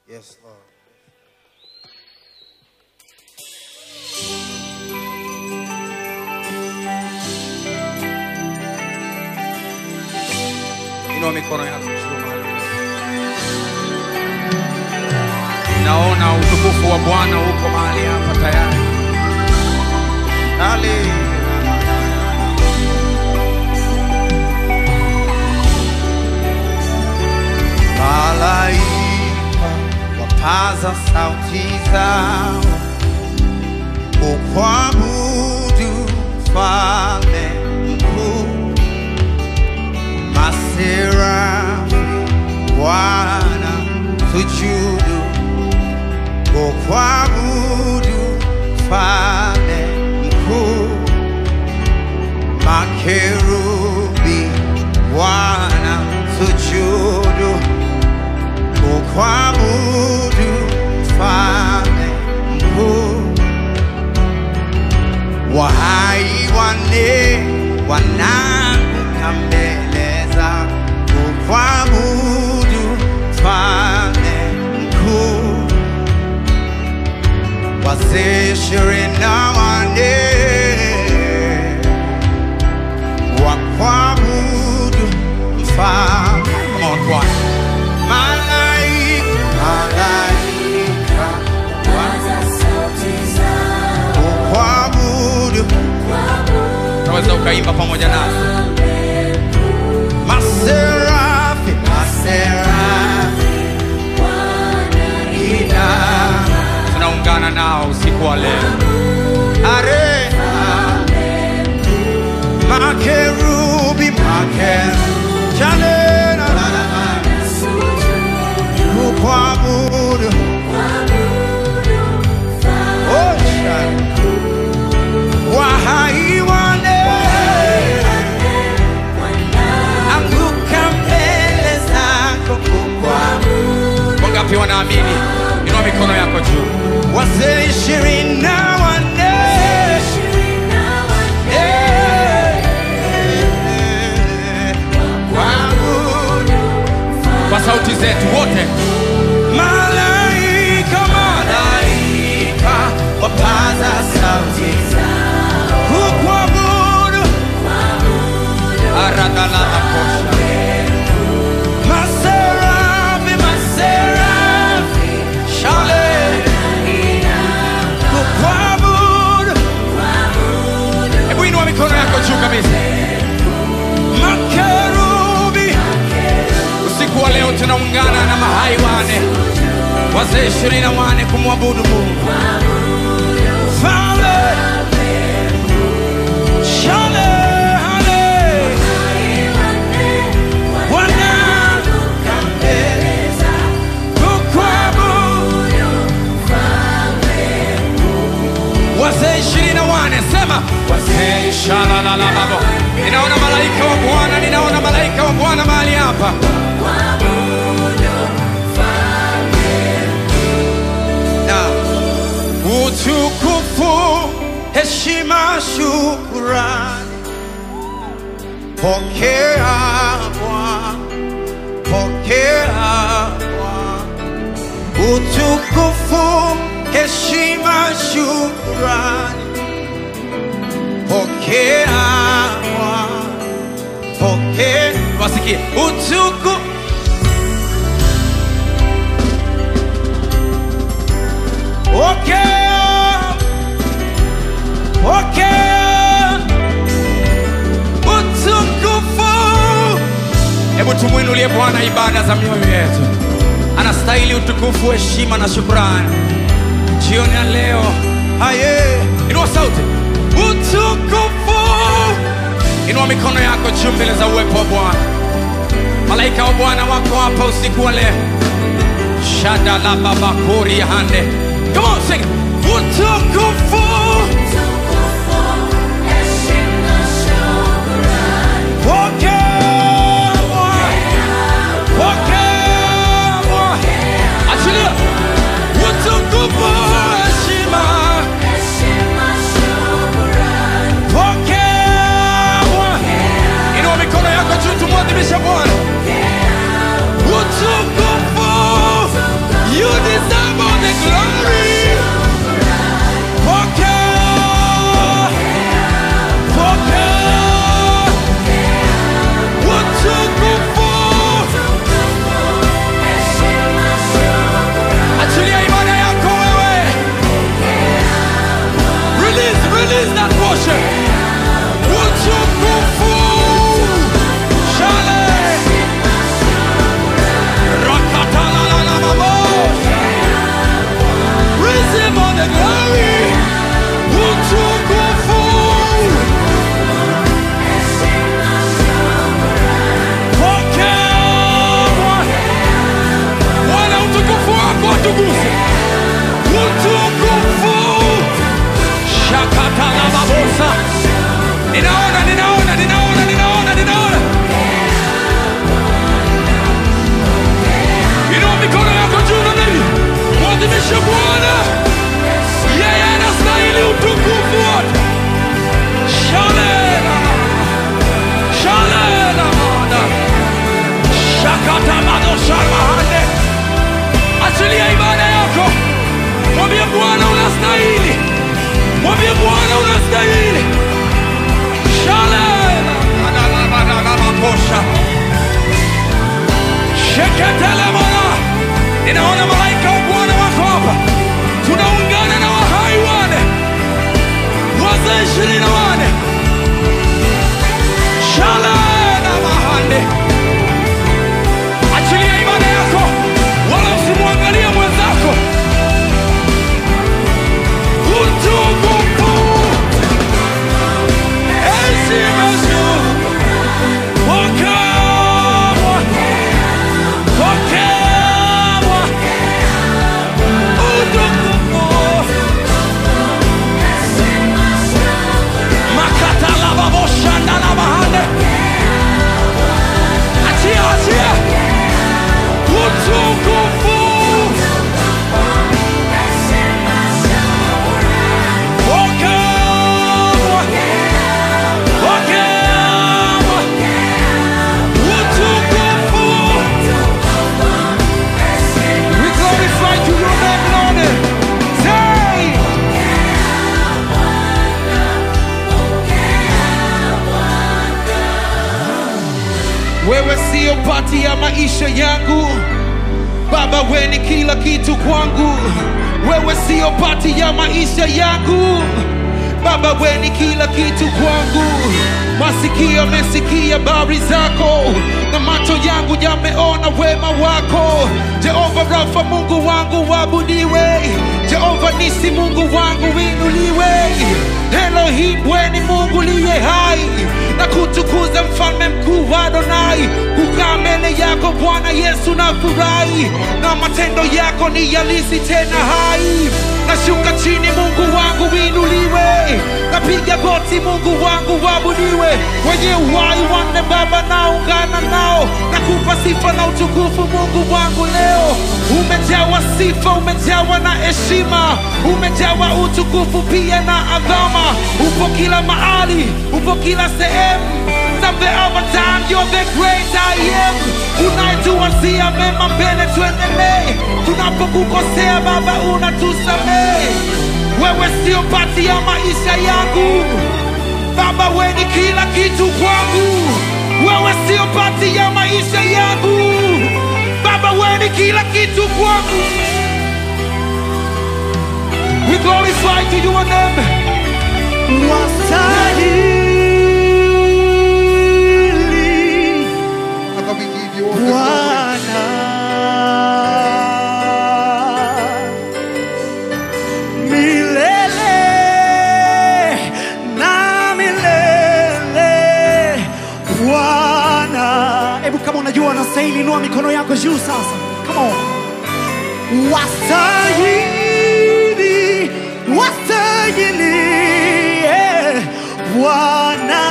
Yes, Lord. Inua mikono yako juu mahali. Naona utukufu wa Bwana uko mahali hapa tayari. Haleluya. Malaika wapaza sauti zao kuabudu Mfalme mkuu. Maserafi wana sujudu kuabudu Mfalme mkuu. Makerubi wana sujudu kuabudu Mfalme mkuu. Wahai wane wanaanguka mbele zako kuabudu Mfalme mkuu. Wazee 24 wakuabudu Mfalme. Come on, choir. Unaweza ukaimba pamoja nasi. Maserafi, maserafi wanainama. Tunaungana nao usiku wa leo. Are makerubi, makerubi chalena kuabudu. Oh, wahai wane anguka mbele zako kuabudu. Wangapi wanaamini? Inua mikono yako juu. Wazee 24 kwa sauti zetu wote. Malaika, malaika wapaza sauti zao kuabudu aradala kosha. Maserafi, maserafi shale kuabudu. Hebu inua mikono yako juu kabisa. Makerubi, usiku wa leo tunaungana na mahai wane, wazee 24 kumwabudu Mungu. Wazee 24 sema wazee shalalala. Ninaona malaika wa Bwana, ninaona malaika wa Bwana mahali hapa. Na utukufu, heshima, shukrani pokea Bwana, pokea Bwana. Utukufu, heshima, shukrani pokea Bwana, pokea. Wasikie utukufu. Okay, okay, utukufu. Hebu tumwinulie Bwana ibada za mioyo yetu. Anastahili utukufu, heshima na shukrani. Jioni ya leo, haye, inua sauti. Utukufu. Inua mikono yako juu mbele za uwepo wa Bwana. Malaika wa Bwana wako hapa usiku wa leo. Shada la baba kuri hande. Come on, sing. Utukufu. Heshima, shukrani. Pokea Bwana. Pokea Bwana. Achilia. Utukufu, heshima. Heshima, shukrani. Pokea Bwana. Inua mikono yako juu tumwadhimishe Bwana. Utukufu. You Shalmahande. Achilia ibada yako. Mwambie Bwana unastahili. Mwambie Bwana unastahili. Shalom. Adalabagalabakosha. Sheketele mwana. Ninaona malaika wa Bwana wako hapa. Tunaungana na wahai wane. Wazee 24. Shalom na mahande. Achilia ibada yako. Wala usimwangalie mwenzako. Utukufu. Heshima juu. Pokewa. Pokewa. Utukufu. Makatala babosha ndala bahande. Achia, achia. Utukufu. Pokewa. Pokewa. Utukufu. We glorify to your name, Lord. Say. Wewe sio pati ya maisha yangu Baba, wewe ni kila kitu kwangu. Wewe sio pati ya maisha yangu Baba, wewe ni kila kitu kwangu. Masikio yamesikia habari zako na macho yangu yameona wema wako. Jehova Rafa, Mungu wangu waabudiwe. Jehova Nisi, Mungu wangu inuliwe. Elohim, wewe ni Mungu liye hai na kutukuza mfalme mkuu Adonai. Kukaa mbele yako Bwana Yesu na furahi, na matendo yako ni halisi tena hai. Nashuka chini Mungu wangu inuliwe. Napiga goti Mungu wangu waabudiwe. Wenye uhai wanne Baba naungana nao, nakupa sifa na utukufu Mungu wangu leo. Umejawa sifa, umejawa na heshima, umejawa utukufu pia na adhama. Upo kila mahali, upo kila sehemu. Somewhere over time, you're the great I am. Unaituwazia mema mbele tuendelee. Tunapokukosea Baba unatusamehe. Wewe sio pati ya maisha yangu Baba, wewe ni kila kitu kwangu. Wewe sio pati ya maisha yangu Baba, wewe ni kila kitu kwangu. We glorify to your name. Wastahili. Father, we give you all the glory. Milele na milele Bwana. Hebu kama unajua unastahili, inua mikono yako juu sasa. Come on. Wastahili, wastahili Bwana.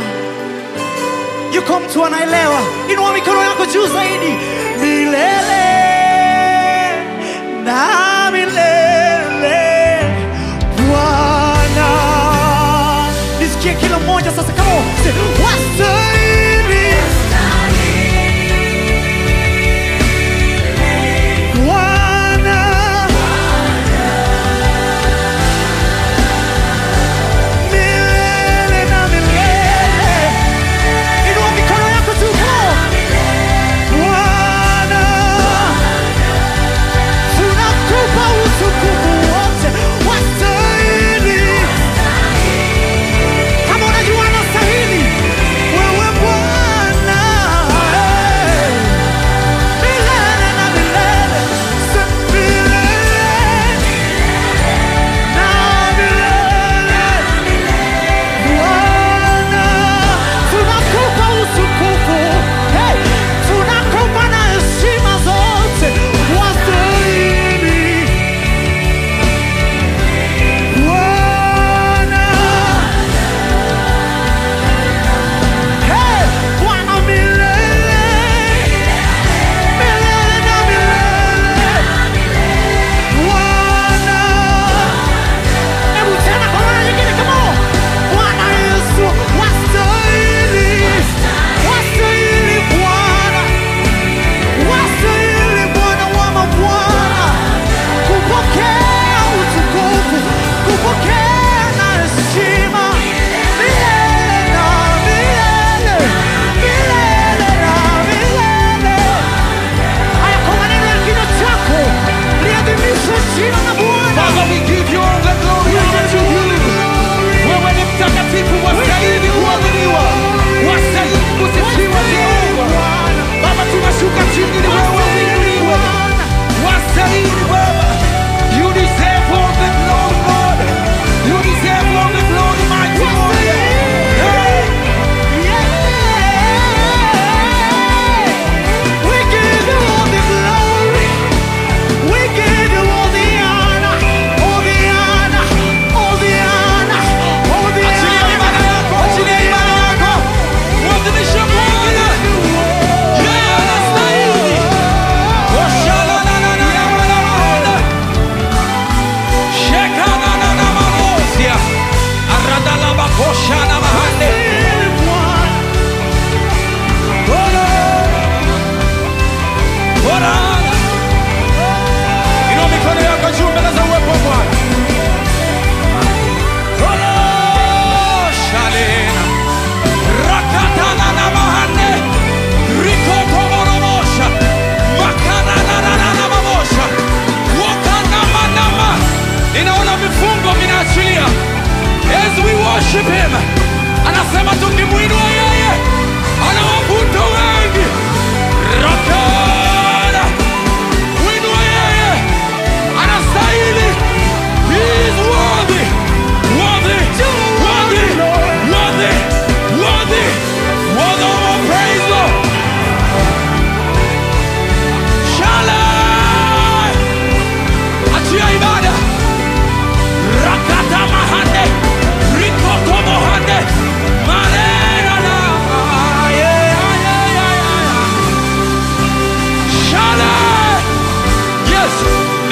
Yuko mtu anaelewa? Inua mikono yako juu zaidi. Milele na milele Bwana. Nisikie kila mmoja sasa, come on. Say, wastahili Bwana. Milele na milele. Inua mikono yako juu, come on. Bwana.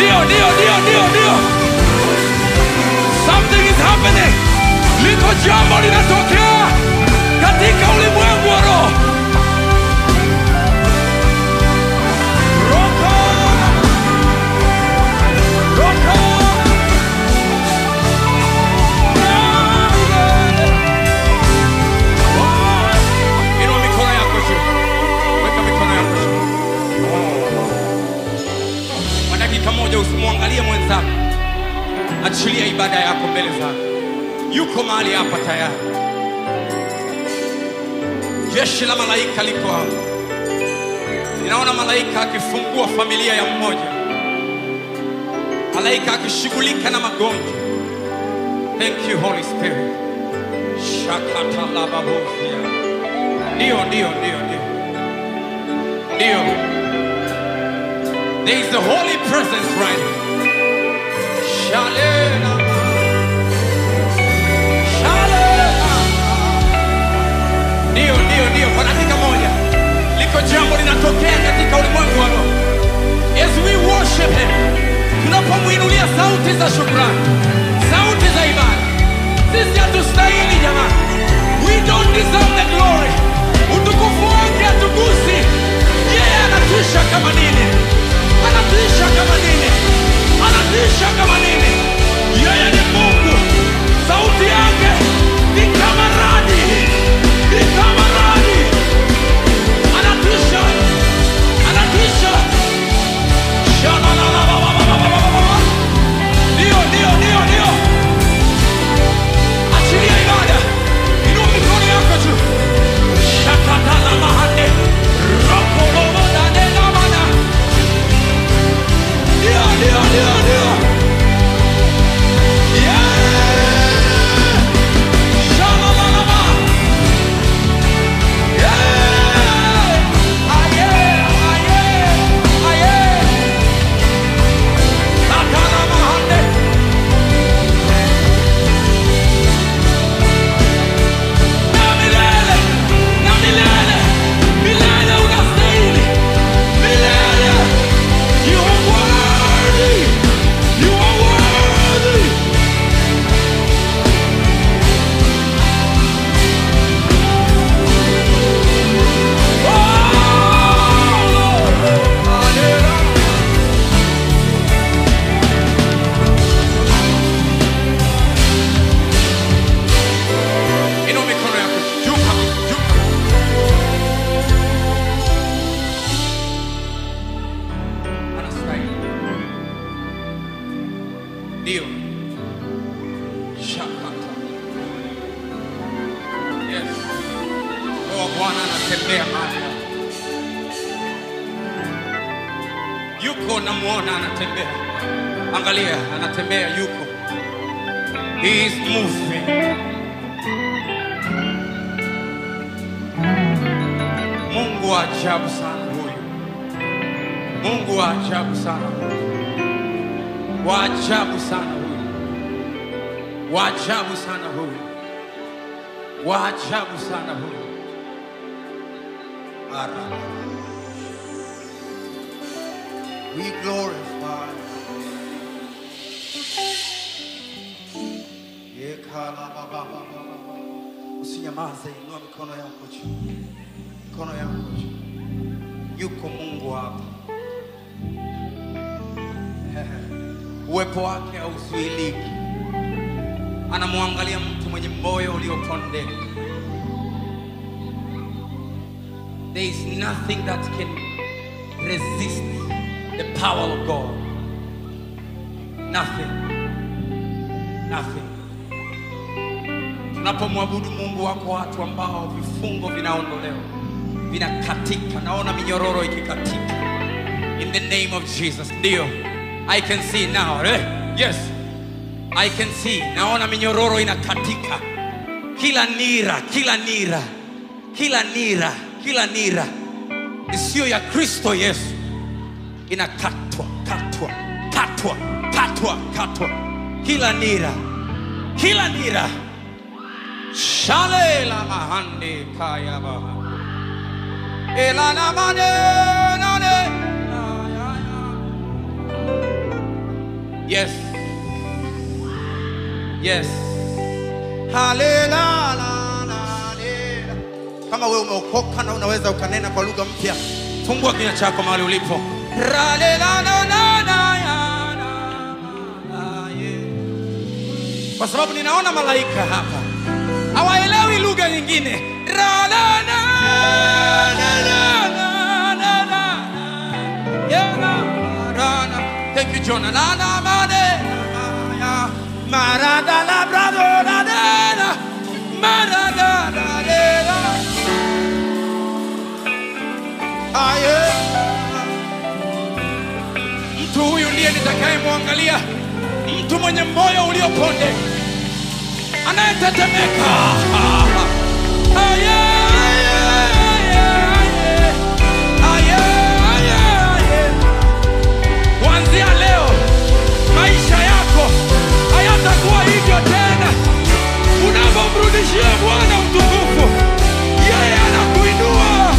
Ndio. Something is happening. Liko jambo linatokea katika ulimwengu wa roho. Inua mikono yako juu. Weka mikono yako juu. Kwa dakika moja usimwangalie mwenzako. Achilia ibada yako mbele zake. Yuko mahali hapa tayari. Jeshi la malaika liko hapa. Ninaona malaika akifungua familia ya mmoja. Malaika akishughulika na magonjwa. Thank you Holy Spirit. Shakata la babofia. Ndio. There is a holy presence right now. Shalena. Ndio. Kwa dakika moja liko jambo linatokea katika ulimwengu wa roho. As we worship him, tunapomuinulia sauti za shukrani, sauti za ibada. Sisi hatustahili jamani. We don't deserve the glory. Utukufu wake hatugusi. Yeye anatisha kama nini. Anatisha kama nini. Yeye ni Mungu. Sauti yake ni kama radi. Anatisha. Ndio. Achilia ibada. Inua mikono yako juu. Shakatala mahande. Rokolobo dane namana. Ndio. Bwana anatembea mahali. Yuko namuona anatembea. Angalia, anatembea yuko. He is moving. Mungu wa ajabu sana huyu. Mungu wa ajabu sana huyu. Wa ajabu sana huyu. Wa ajabu sana huyu. Wa ajabu sana huyu. We glorify. Usinyamaze, inua mikono yako juu. Mikono yako juu. Yuko Mungu hapa. Uwepo wake hauzuiliki. Anamwangalia mtu mwenye moyo uliopondeka. There is nothing that can resist the power of God. Nothing. Tunapomwabudu Mungu, wako watu ambao vifungo vinaondolewa, vinakatika. Naona minyororo ikikatika. In the name of Jesus. Ndio. I can see now. Yes. I can see. Naona minyororo inakatika. Kila nira isiyo ya Kristo Yesu inakatwa. Kila nira. Shale la mahande kaya baha. Elana mane nane. Yes. Yes. Haleluya. Kama wewe umeokoka na unaweza ukanena kwa lugha mpya, fungua kinywa chako mahali ulipo. Kwa sababu ninaona malaika hapa hawaelewi lugha nyingine. Thank you, Jonah. Marada la brado la dena, marada la dena. Aye. Mtu huyu ndiye nitakayemwangalia, mtu mwenye moyo ulioponde, anayetetemeka. Aye. Kuanzia leo maisha yako hayatakuwa hivyo tena. Unapomrudishia Bwana utukufu, yeye anakuinua.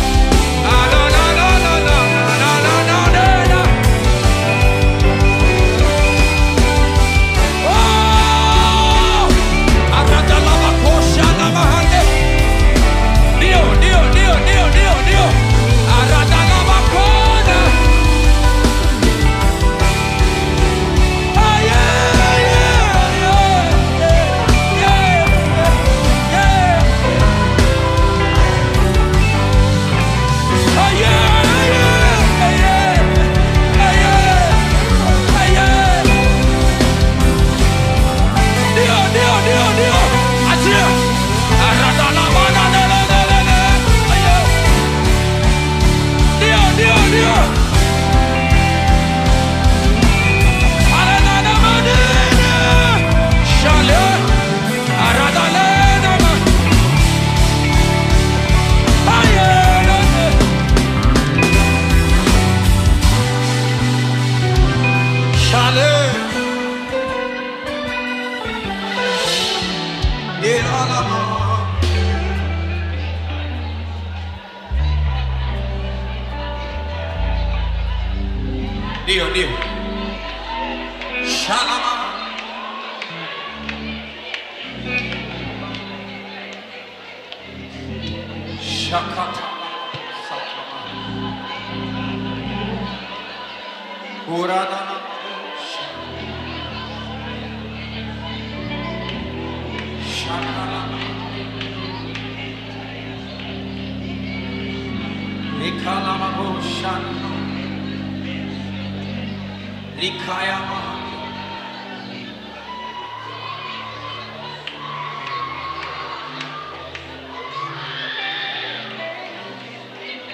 Ndio. Shalama. Shakata. Sakama. Uradana. Shakala. Nikalama boshana. Likayama.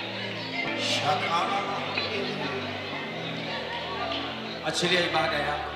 Shakala. Achilia ibada yako.